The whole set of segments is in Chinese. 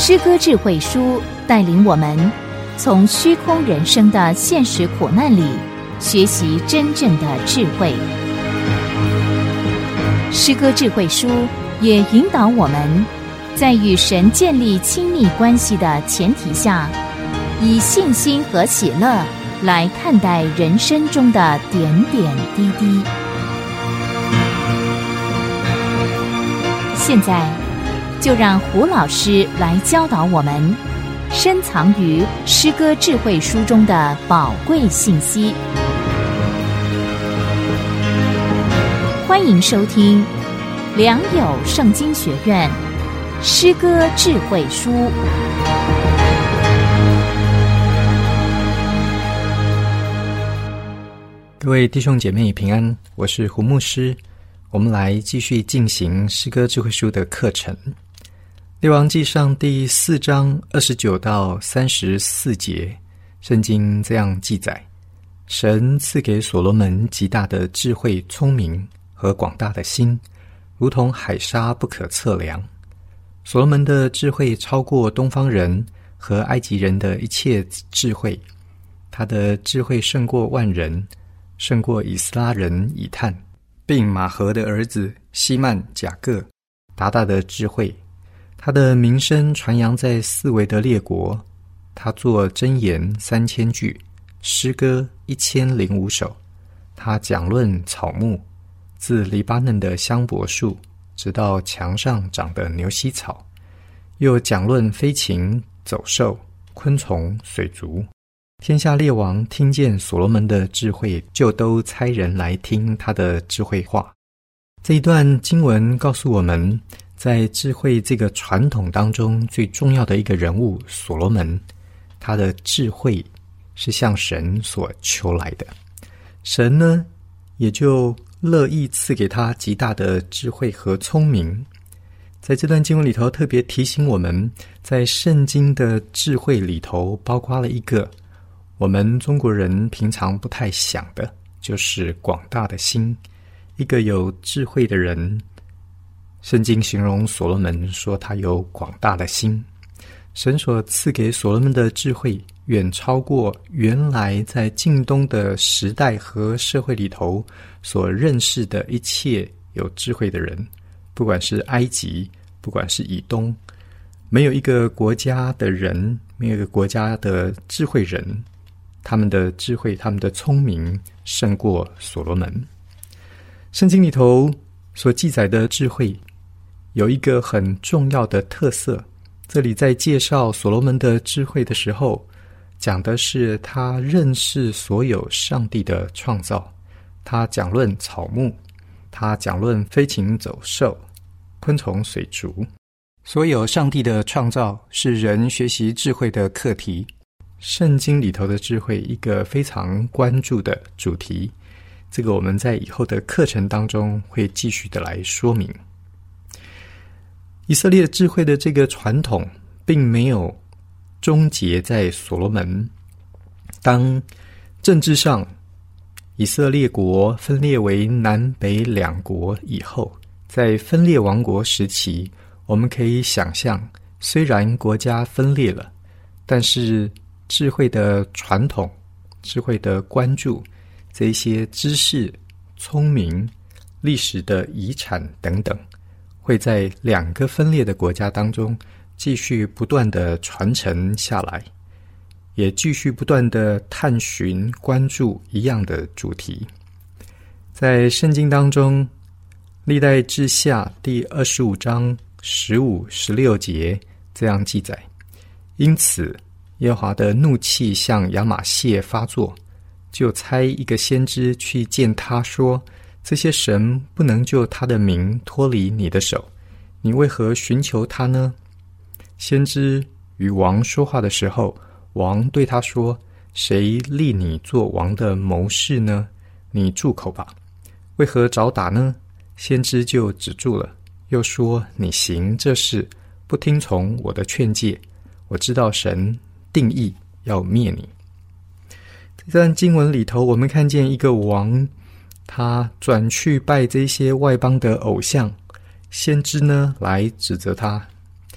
诗歌智慧书带领我们从虚空人生的现实苦难里学习真正的智慧。诗歌智慧书也引导我们在与神建立亲密关系的前提下，以信心和喜乐来看待人生中的点点滴滴。现在就让胡老师来教导我们深藏于诗歌智慧书中的宝贵信息。欢迎收听良友圣经学院诗歌智慧书。 各位弟兄姐妹平安，我是胡牧师。我们来继续进行诗歌智慧书的课程。列王纪上第4章29到34节，圣经这样记载：神赐给所罗门极大的智慧、聪明和广大的心，如同海沙不可测量。所罗门的智慧超过东方人和埃及人的一切智慧，他的智慧胜过万人，胜过以斯拉人以探，并马和的儿子希曼、甲各、达大的智慧。他的名声传扬在四围的列国。他作箴言3000句，诗歌1005首。他讲论草木，自黎巴嫩的香柏树直到墙上长的牛膝草，又讲论飞禽、走兽、昆虫、水族。天下列王听见所罗门的智慧，就都差人来听他的智慧话。这一段经文告诉我们，在智慧这个传统当中最重要的一个人物所罗门，他的智慧是向神所求来的，神呢也就乐意赐给他极大的智慧和聪明。在这段经文里头特别提醒我们，在圣经的智慧里头包括了一个我们中国人平常不太想的，就是广大的心。一个有智慧的人，圣经形容所罗门说他有广大的心。神所赐给所罗门的智慧远超过原来在近东的时代和社会里头所认识的一切有智慧的人，不管是埃及，不管是以东，没有一个国家的人，没有一个国家的智慧人，他们的智慧，他们的聪明胜过所罗门。圣经里头所记载的智慧有一个很重要的特色，这里在介绍所罗门的智慧的时候，讲的是他认识所有上帝的创造，他讲论草木，他讲论飞禽走兽、昆虫水族。所有上帝的创造是人学习智慧的课题，圣经里头的智慧一个非常关注的主题，这个我们在以后的课程当中会继续的来说明。以色列智慧的这个传统并没有终结在所罗门。当政治上以色列国分裂为南北两国以后，在分裂王国时期，我们可以想象，虽然国家分裂了，但是智慧的传统、智慧的关注，这一些知识、聪明、历史的遗产等等，会在两个分裂的国家当中继续不断的传承下来，也继续不断的探寻、关注一样的主题。在圣经当中，历代志下第25章15、16节这样记载：因此耶和华的怒气向亚玛谢发作，就差一个先知去见他说，这些神不能救他的民脱离你的手，你为何寻求他呢？先知与王说话的时候，王对他说，谁立你做王的谋士呢？你住口吧。为何找打呢？先知就止住了，又说，你行这事，不听从我的劝诫，我知道神定义要灭你。这段经文里头，我们看见一个王，他转去拜这些外邦的偶像，先知呢来指责他，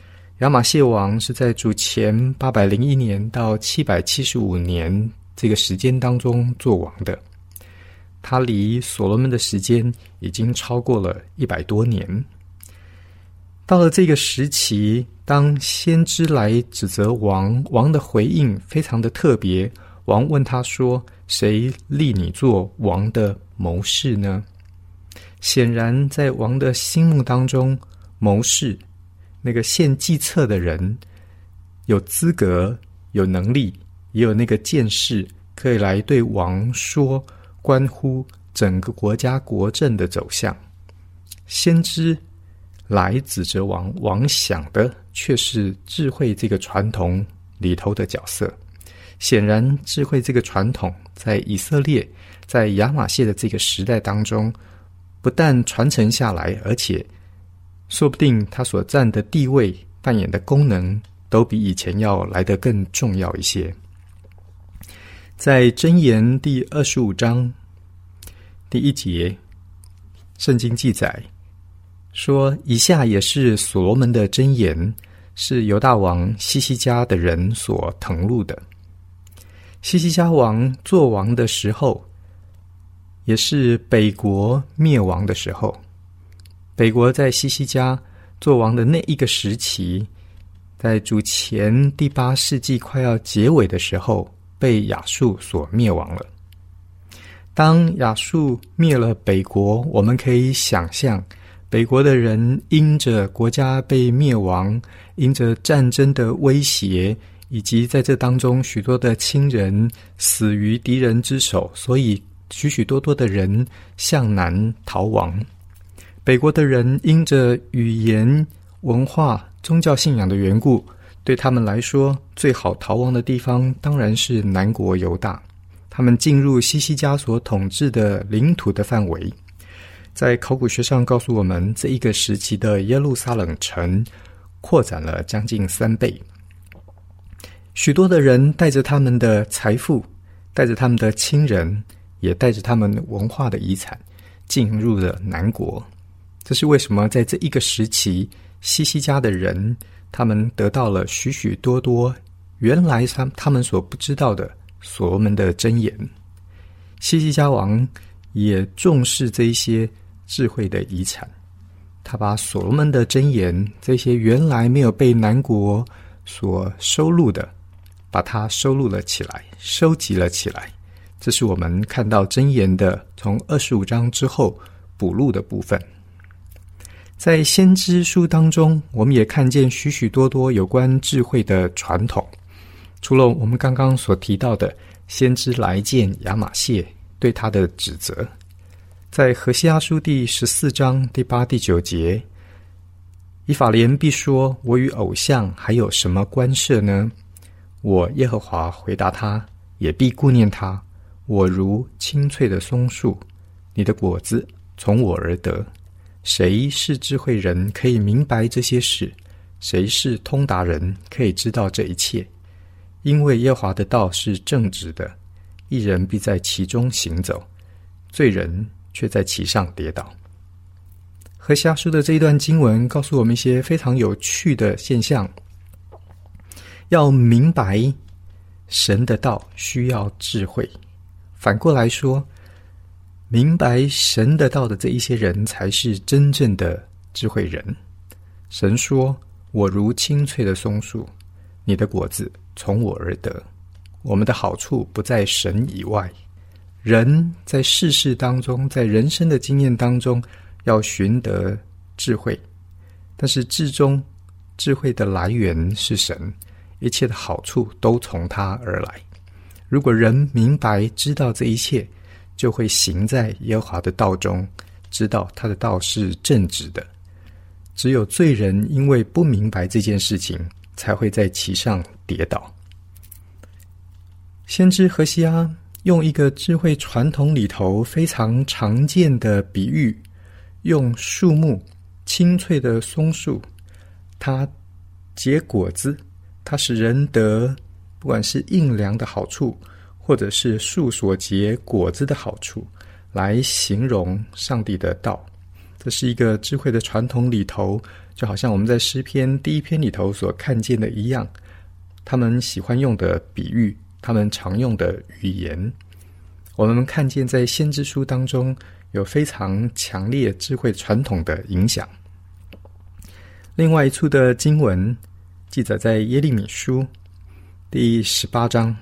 亚玛谢王是在主前801年到775年这个时间当中做王的，他离所罗门的时间已经超过了100多年。到了这个时期，当先知来指责王，王的回应非常的特别。王问他说：谁立你做王的谋士呢？显然在王的心目当中，谋士那个献计策的人有资格有能力，也有那个见识，可以来对王说关乎整个国家国政的走向。先知来指责王，王想的却是智慧这个传统里头的角色。显然智慧这个传统在以色列，在亚玛谢的这个时代当中，不但传承下来，而且说不定他所占的地位扮演的功能都比以前要来得更重要一些。在箴言第25章第1节，圣经记载说，以下也是所罗门的箴言，是犹大王希西家的人所誊录的。希西家王做王的时候，也是北国灭亡的时候。北国在希西家做王的那一个时期，在主前第8世纪快要结尾的时候，被亚述所灭亡了。当亚述灭了北国，我们可以想象北国的人因着国家被灭亡，因着战争的威胁，以及在这当中许多的亲人死于敌人之手，所以许许多多的人向南逃亡。北国的人因着语言、文化、宗教信仰的缘故，对他们来说最好逃亡的地方当然是南国犹大。他们进入希西家所统治的领土的范围。在考古学上告诉我们，这一个时期的耶路撒冷城扩展了将近3倍。许多的人带着他们的财富，带着他们的亲人，也带着他们文化的遗产，进入了南国。这是为什么在这一个时期，希西家的人他们得到了许许多多原来他们所不知道的所罗门的箴言。希西家王也重视这一些智慧的遗产，他把所罗门的箴言，这些原来没有被南国所收录的，把它收录了起来，收集了起来。这是我们看到箴言的从25章之后补录的部分。在先知书当中，我们也看见许许多多有关智慧的传统。除了我们刚刚所提到的先知来见亚玛谢对他的指责，在何西阿书第14章第8、第9节，以法莲必说：我与偶像还有什么关涉呢？我耶和华回答他，也必顾念他。我如青翠的松树，你的果子从我而得。谁是智慧人，可以明白这些事？谁是通达人，可以知道这一切？因为耶和华的道是正直的，一人必在其中行走，罪人却在其上跌倒。何西阿书的这一段经文告诉我们一些非常有趣的现象。要明白神的道需要智慧，反过来说，明白神的道的这一些人才是真正的智慧人。神说：我如青翠的松树，你的果子从我而得。我们的好处不在神以外。人在世事当中，在人生的经验当中，要寻得智慧，但是至终智慧的来源是神，一切的好处都从他而来。如果人明白知道这一切，就会行在耶和华的道中，知道他的道是正直的。只有罪人因为不明白这件事情，才会在其上跌倒。先知何西阿用一个智慧传统里头非常常见的比喻，用树木，青翠的松树，它结果子，它使人得不管是硬粮的好处，或者是树所结果子的好处，来形容上帝的道。这是一个智慧的传统里头就好像我们在诗篇第1篇里头所看见的一样，他们喜欢用的比喻，他们常用的语言，我们看见在先知书当中有非常强烈智慧传统的影响。另外一处的经文记载在耶利米书第18章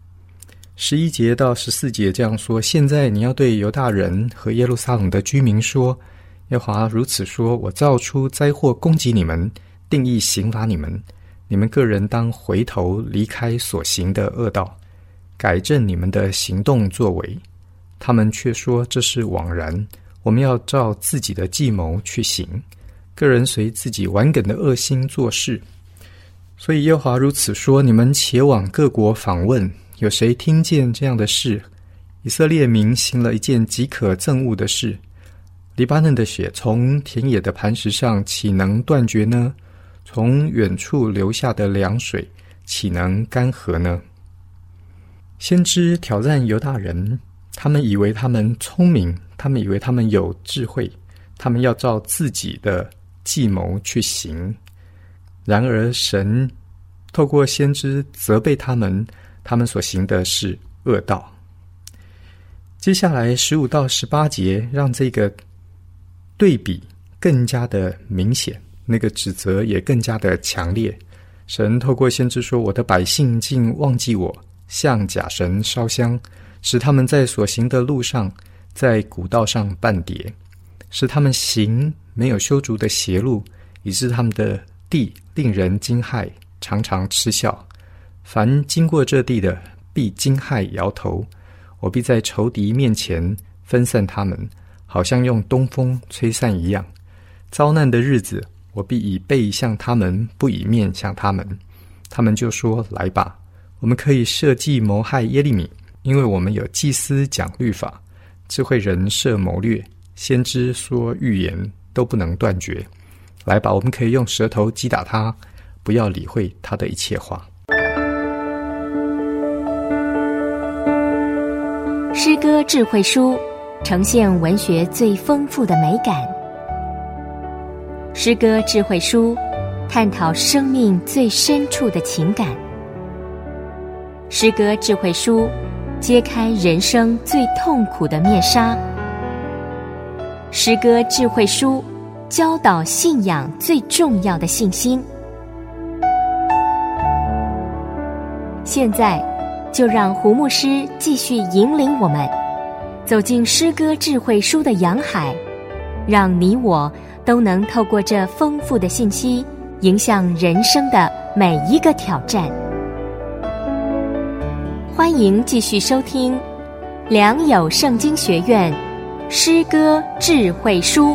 11节到14节这样说：现在你要对犹大人和耶路撒冷的居民说，耶和华如此说，我造出灾祸攻击你们，定义刑罚你们，你们个人当回头离开所行的恶道，改正你们的行动作为。他们却说这是枉然，我们要照自己的计谋去行，个人随自己顽梗的恶心做事。所以耶和华如此说，你们且往各国访问，有谁听见这样的事？以色列民行了一件极可憎恶的事，黎巴嫩的血从田野的磐石上岂能断绝呢？从远处流下的凉水岂能干涸呢？先知挑战犹大人，他们以为他们聪明，他们以为他们有智慧，他们要照自己的计谋去行。然而神透过先知责备他们，他们所行的是恶道。接下来15到18节让这个对比更加的明显，那个指责也更加的强烈。神透过先知说，我的百姓竟忘记我，向假神烧香，使他们在所行的路上，在古道上绊跌，使他们行没有修筑的邪路，以致他们的地令人惊骇，常常嗤笑。凡经过这地的，必惊骇摇头。我必在仇敌面前分散他们，好像用东风吹散一样。遭难的日子，我必以背向他们，不以面向他们。他们就说，来吧，我们可以设计谋害耶利米，因为我们有祭司讲律法，智慧人设谋略，先知说预言，都不能断绝。来吧，我们可以用舌头击打他，不要理会他的一切话。 诗歌智慧书呈现文学最丰富的美感。诗歌智慧书探讨生命最深处的情感。诗歌智慧书揭开人生最痛苦的面纱。诗歌智慧书教导信仰最重要的信心。现在就让胡牧师继续引领我们走进诗歌智慧书的洋海，让你我都能透过这丰富的信息，迎向人生的每一个挑战。欢迎继续收听良友圣经学院诗歌智慧书。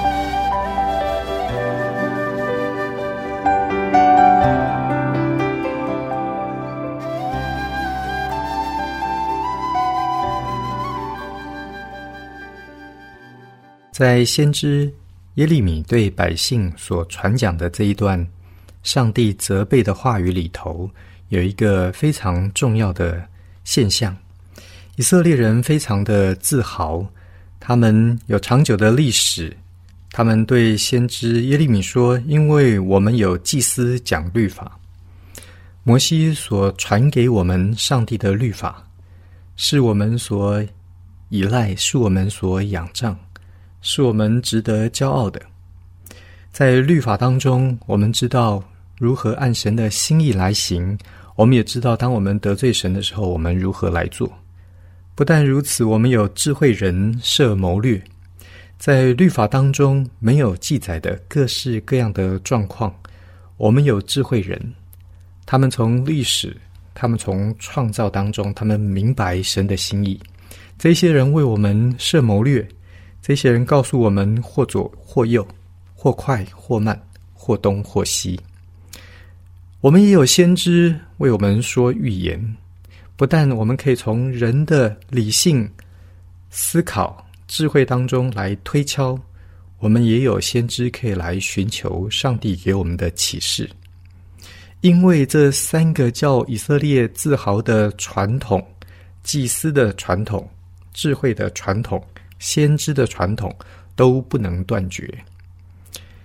在先知耶利米对百姓所传讲的这一段上帝责备的话语里头，有一个非常重要的现象。以色列人非常的自豪，他们有长久的历史，他们对先知耶利米说，因为我们有祭司讲律法，摩西所传给我们上帝的律法，是我们所依赖，是我们所仰仗，是我们值得骄傲的。在律法当中，我们知道如何按神的心意来行，我们也知道当我们得罪神的时候，我们如何来做。不但如此，我们有智慧人设谋略，在律法当中没有记载的各式各样的状况，我们有智慧人，他们从历史，他们从创造当中，他们明白神的心意。这些人为我们设谋略，这些人告诉我们或左或右，或快或慢，或东或西。我们也有先知为我们说预言，不但我们可以从人的理性思考智慧当中来推敲，我们也有先知可以来寻求上帝给我们的启示。因为这三个叫以色列自豪的传统，祭司的传统，智慧的传统，先知的传统，都不能断绝。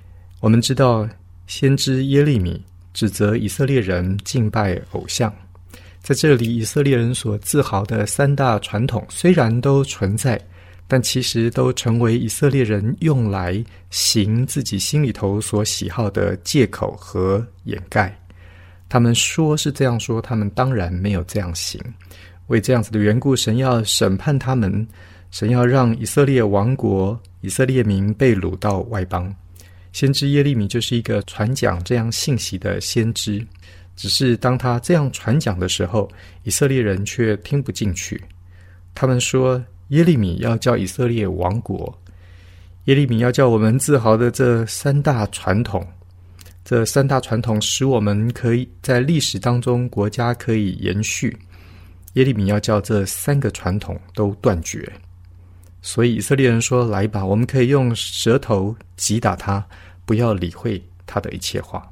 我们知道先知耶利米指责以色列人敬拜偶像，在这里以色列人所自豪的三大传统虽然都存在，但其实都成为以色列人用来行自己心里头所喜好的借口和掩盖。他们说是这样说，他们当然没有这样行。为这样子的缘故，神要审判他们，神要让以色列亡国，以色列民被掳到外邦。先知耶利米就是一个传讲这样信息的先知，只是当他这样传讲的时候，以色列人却听不进去。他们说耶利米要叫以色列亡国，耶利米要叫我们自豪的这三大传统，这三大传统使我们可以在历史当中国家可以延续，耶利米要叫这三个传统都断绝。所以以色列人说，来吧，我们可以用舌头击打他，不要理会他的一切话。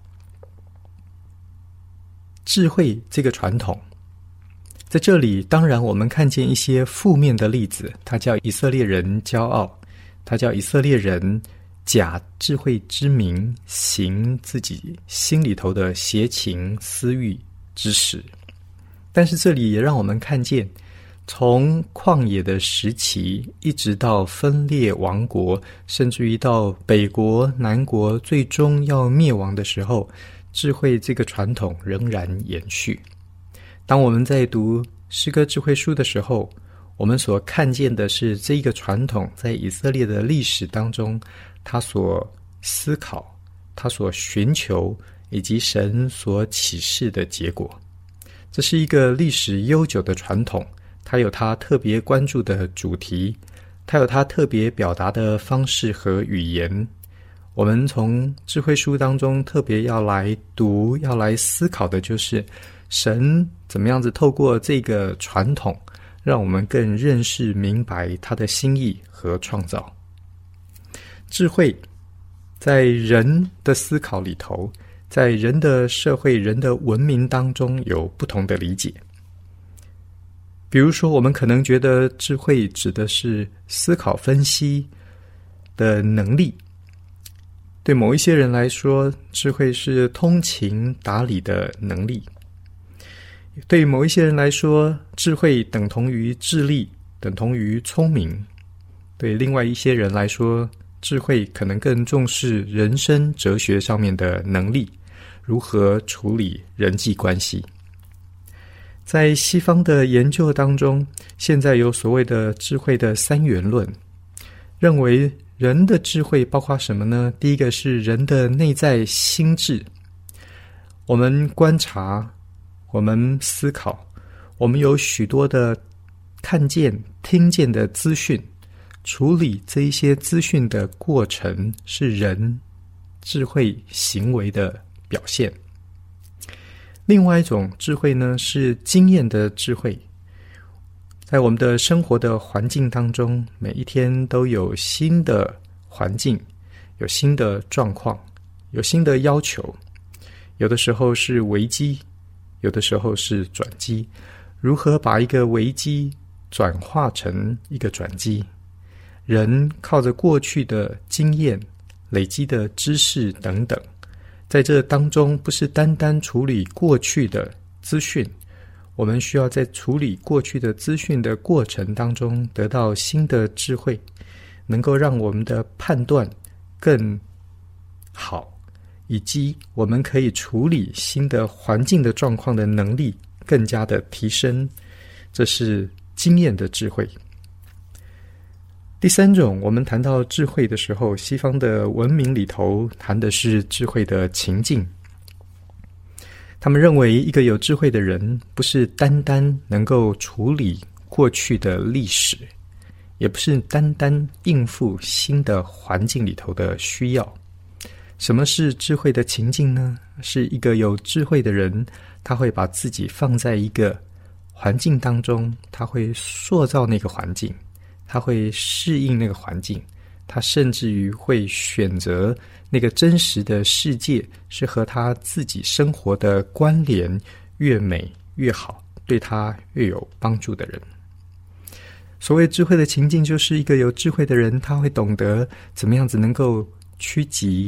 智慧这个传统在这里，当然我们看见一些负面的例子，它叫以色列人骄傲，它叫以色列人假智慧之名，行自己心里头的邪情私欲之实。但是这里也让我们看见，从旷野的时期一直到分裂亡国，甚至于到北国南国最终要灭亡的时候，智慧这个传统仍然延续。当我们在读诗歌智慧书的时候，我们所看见的是这一个传统在以色列的历史当中，他所思考，他所寻求，以及神所启示的结果。这是一个历史悠久的传统，它有它特别关注的主题，它有它特别表达的方式和语言。我们从智慧书当中特别要来读，要来思考的就是神怎么样子透过这个传统，让我们更认识明白他的心意和创造。智慧在人的思考里头，在人的社会、人的文明当中有不同的理解。比如说，我们可能觉得智慧指的是思考分析的能力，对某一些人来说，智慧是通情达理的能力。对于某一些人来说，智慧等同于智力，等同于聪明。对另外一些人来说，智慧可能更重视人生哲学上面的能力，如何处理人际关系。在西方的研究当中，现在有所谓的智慧的三元论，认为人的智慧包括什么呢？第一个是人的内在心智，我们观察，我们思考，我们有许多的看见、听见的资讯，处理这一些资讯的过程是人智慧行为的表现。另外一种智慧呢，是经验的智慧。在我们的生活的环境当中，每一天都有新的环境，有新的状况，有新的要求，有的时候是危机，有的时候是转机。如何把一个危机转化成一个转机？人靠着过去的经验、累积的知识等等，在这当中不是单单处理过去的资讯，我们需要在处理过去的资讯的过程当中得到新的智慧，能够让我们的判断更好，以及我们可以处理新的环境的状况的能力更加的提升。这是经验的智慧。第三种，我们谈到智慧的时候，西方的文明里头谈的是智慧的情境。他们认为一个有智慧的人不是单单能够处理过去的历史，也不是单单应付新的环境里头的需要。什么是智慧的情境呢？是一个有智慧的人，他会把自己放在一个环境当中，他会塑造那个环境，他会适应那个环境，他甚至于会选择那个真实的世界是和他自己生活的关联越美越好，对他越有帮助的人。所谓智慧的情境，就是一个有智慧的人，他会懂得怎么样子能够趋吉避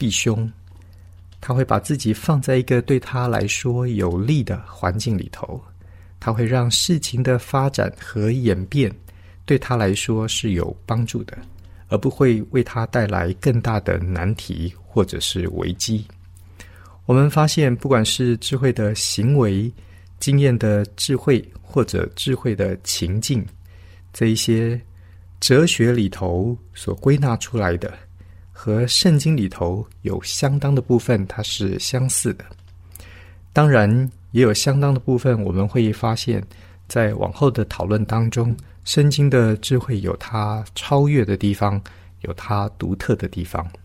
弟兄，他会把自己放在一个对他来说有利的环境里头，他会让事情的发展和演变对他来说是有帮助的，而不会为他带来更大的难题或者是危机。我们发现，不管是智慧的行为、经验的智慧，或者智慧的情境，这一些哲学里头所归纳出来的，和圣经里头有相当的部分它是相似的。当然也有相当的部分我们会发现，在往后的讨论当中，圣经的智慧有它超越的地方，有它独特的地方。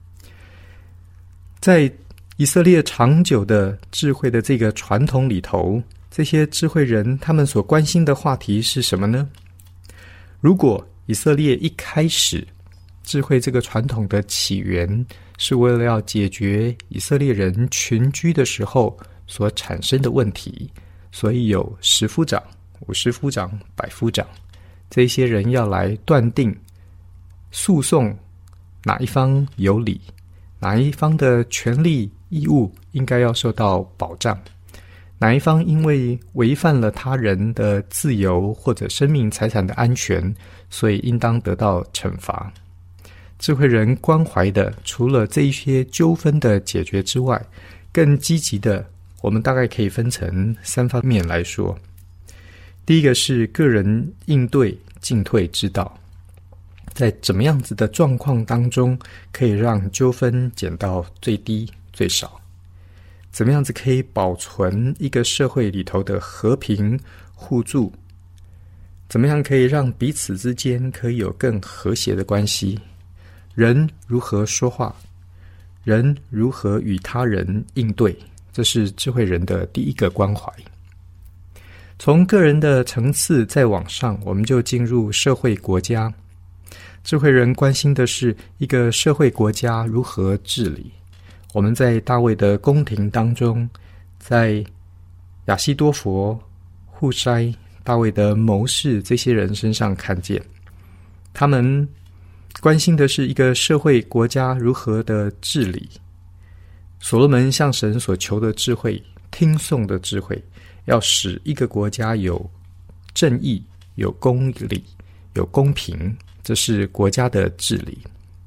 在以色列长久的智慧的这个传统里头，这些智慧人他们所关心的话题是什么呢？如果以色列一开始智慧这个传统的起源是为了要解决以色列人群居的时候所产生的问题，所以有10夫长、50夫长、100夫长，这些人要来断定诉讼哪一方有理，哪一方的权利义务应该要受到保障，哪一方因为违反了他人的自由或者生命财产的安全，所以应当得到惩罚。智慧人关怀的除了这一些纠纷的解决之外，更积极的我们大概可以分成3方面来说。第一个是个人应对进退之道，在怎么样子的状况当中可以让纠纷减到最低最少，怎么样子可以保存一个社会里头的和平互助，怎么样可以让彼此之间可以有更和谐的关系，人如何说话，人如何与他人应对，这是智慧人的第一个关怀。从个人的层次再往上，我们就进入社会国家。智慧人关心的是一个社会国家如何治理。我们在大卫的宫廷当中，在亚希多弗、户筛、大卫的谋士这些人身上看见，他们关心的是一个社会国家如何的治理。所罗门向神所求的智慧，听讼的智慧，要使一个国家有正义、有公理、有公平，这是国家的治理。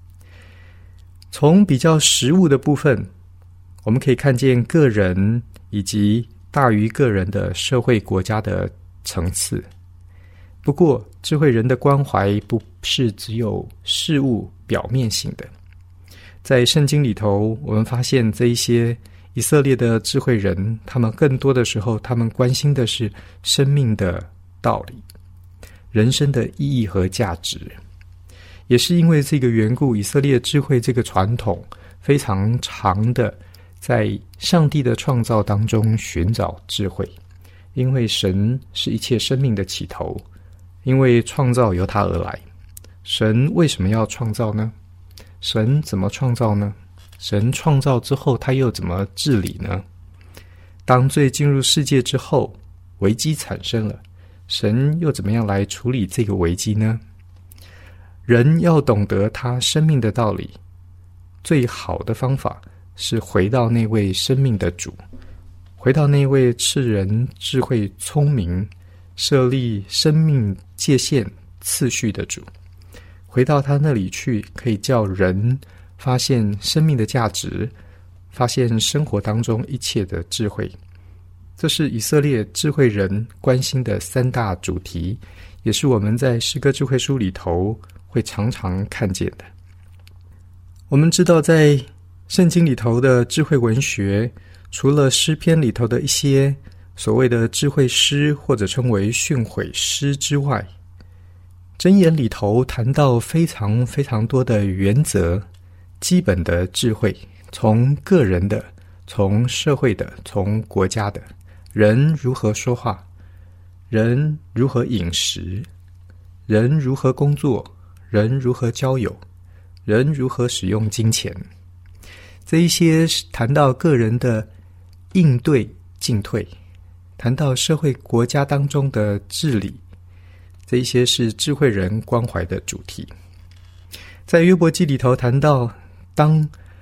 从比较实务的部分，我们可以看见个人以及大于个人的社会国家的层次。不过智慧人的关怀不是只有事物表面性的，在圣经里头我们发现这一些以色列的智慧人，他们更多的时候他们关心的是生命的道理，人生的意义和价值。也是因为这个缘故，以色列智慧这个传统非常长的在上帝的创造当中寻找智慧，因为神是一切生命的起头，因为创造由他而来。神为什么要创造呢？神怎么创造呢？神创造之后他又怎么治理呢？当罪进入世界之后，危机产生了，神又怎么样来处理这个危机呢？人要懂得他生命的道理，最好的方法是回到那位生命的主，回到那位赐人智慧聪明，设立生命界限次序的主，回到他那里去，可以叫人发现生命的价值，发现生活当中一切的智慧。这是以色列智慧人关心的3大主题，也是我们在诗歌智慧书里头会常常看见的。我们知道在圣经里头的智慧文学，除了诗篇里头的一些所谓的智慧诗或者称为训诲诗之外，箴言里头谈到非常非常多的原则，基本的智慧，从个人的，从社会的，从国家的，人如何说话，人如何饮食，人如何工作，人如何交友，人如何使用金钱，这一些谈到个人的应对进退，谈到社会国家当中的治理，这一些是智慧人关怀的主题。在约伯记里头谈到，当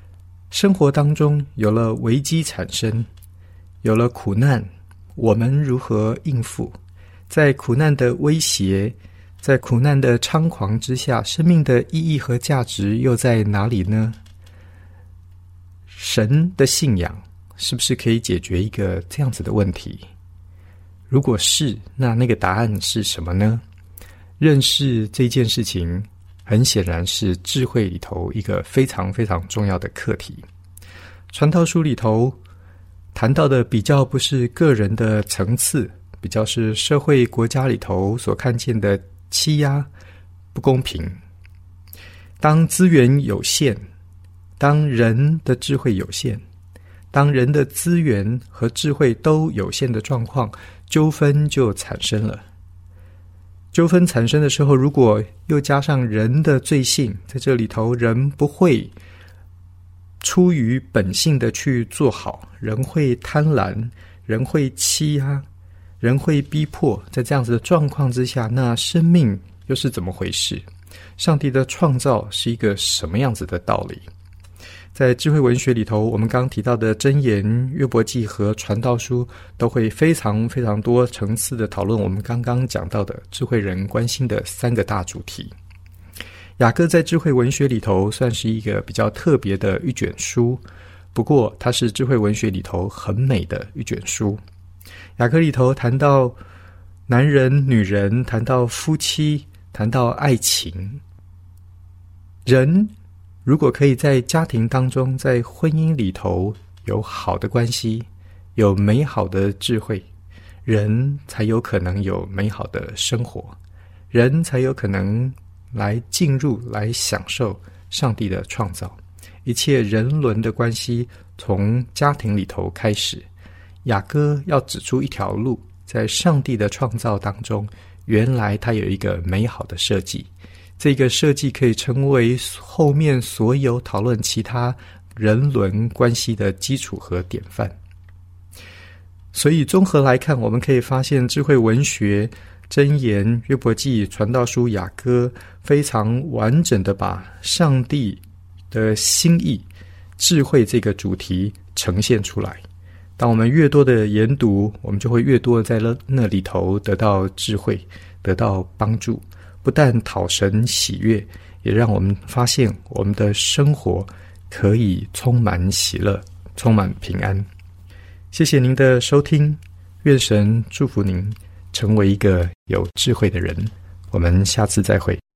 生活当中有了危机产生，有了苦难，我们如何应付？在苦难的威胁，在苦难的猖狂之下，生命的意义和价值又在哪里呢？神的信仰是不是可以解决一个这样子的问题？如果是，那个答案是什么呢？认识这件事情，很显然是智慧里头一个非常非常重要的课题。传道书里头谈到的比较不是个人的层次，比较是社会国家里头所看见的欺压、不公平。当资源有限，当人的智慧有限，当人的资源和智慧都有限的状况，纠纷就产生了。纠纷产生的时候，如果又加上人的罪性，在这里头人不会出于本性的去做好，人会贪婪，人会欺压，人会逼迫，在这样子的状况之下，那生命又是怎么回事？上帝的创造是一个什么样子的道理？在智慧文学里头，我们刚刚提到的箴言、约伯记和传道书都会非常非常多层次的讨论我们刚刚讲到的智慧人关心的3个大主题。雅各在智慧文学里头算是一个比较特别的一卷书，不过它是智慧文学里头很美的一卷书。雅各里头谈到男人、女人，谈到夫妻，谈到爱情。人如果可以在家庭当中，在婚姻里头有好的关系，有美好的智慧，人才有可能有美好的生活，人才有可能来进入，来享受上帝的创造。一切人伦的关系从家庭里头开始。雅各要指出一条路，在上帝的创造当中，原来他有一个美好的设计，这个设计可以成为后面所有讨论其他人伦关系的基础和典范。所以综合来看，我们可以发现智慧文学、箴言、约伯记、传道书、雅歌非常完整的把上帝的心意、智慧这个主题呈现出来。当我们越多的研读，我们就会越多在那里头得到智慧，得到帮助，不但讨神喜悦，也让我们发现我们的生活可以充满喜乐，充满平安。谢谢您的收听，愿神祝福您成为一个有智慧的人。我们下次再会。